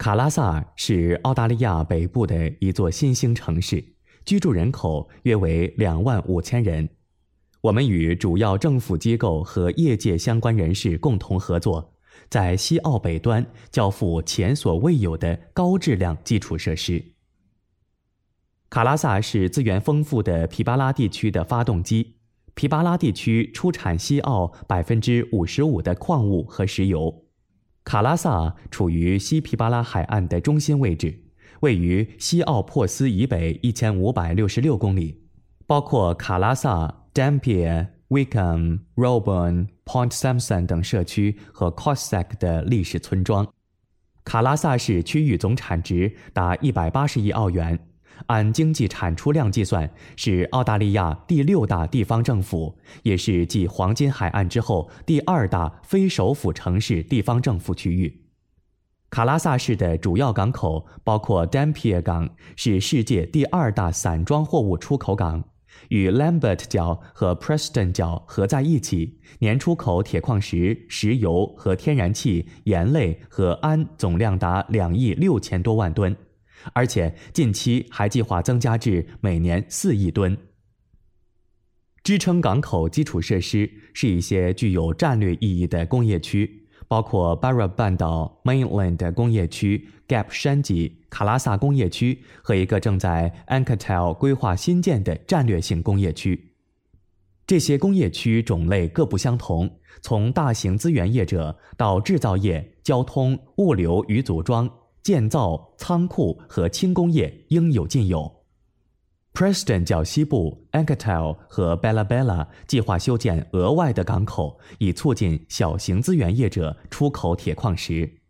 卡拉萨尔是澳大利亚北部的一座新兴城市，居住人口约为25000人。我们与主要政府机构和业界相关人士共同合作，在西澳北端交付前所未有的高质量基础设施。卡拉萨是资源丰富的皮巴拉地区的发动机。皮巴拉地区出产西澳55%的矿物和石油。卡拉萨处于西皮巴拉海岸的中心位置，位于西澳珀斯以北1566公里，包括卡拉萨、Dampier、Wickham、Roebourne、Point Sampson 等社区和 Cossack 的历史村庄。卡拉萨市区域总产值达180亿澳元，按经济产出量计算，是澳大利亚第6大地方政府，也是继黄金海岸之后第2大非首府城市地方政府区域。卡拉萨市的主要港口包括 Dampier 港，是世界第2大散装货物出口港，与 Lambert 角和 Preston 角合在一起，年出口铁矿石、石油和天然气、盐类和铵总量达2亿6千多万吨。而且近期还计划增加至每年4亿吨。支撑港口基础设施是一些具有战略意义的工业区，包括 Barra 半岛 Mainland 工业区、Gap 山脊、卡拉萨工业区和一个正在 Ancatel 规划新建的战略性工业区。这些工业区种类各不相同，从大型资源业者到制造业、交通、物流与组装、建造、仓库和轻工业应有尽有。Preston 较西部 Ancatel 和 Bella Bella 计划修建额外的港口，以促进小型资源业者出口铁矿石。